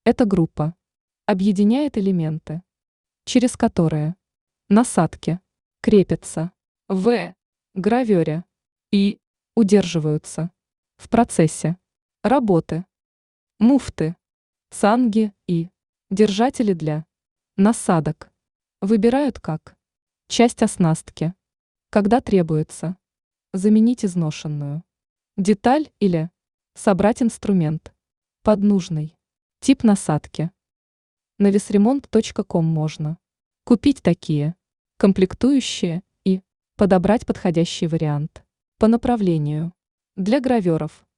Эта группа объединяет элементы, через которые насадки крепятся в гравюре и удерживаются в процессе работы. Муфты, цанги и держатели для насадок выбирают как часть оснастки, когда требуется заменить изношенную деталь или собрать инструмент под нужный тип насадки. На весремонт.ком можно купить такие комплектующие и подобрать подходящий вариант по направлению для граверов.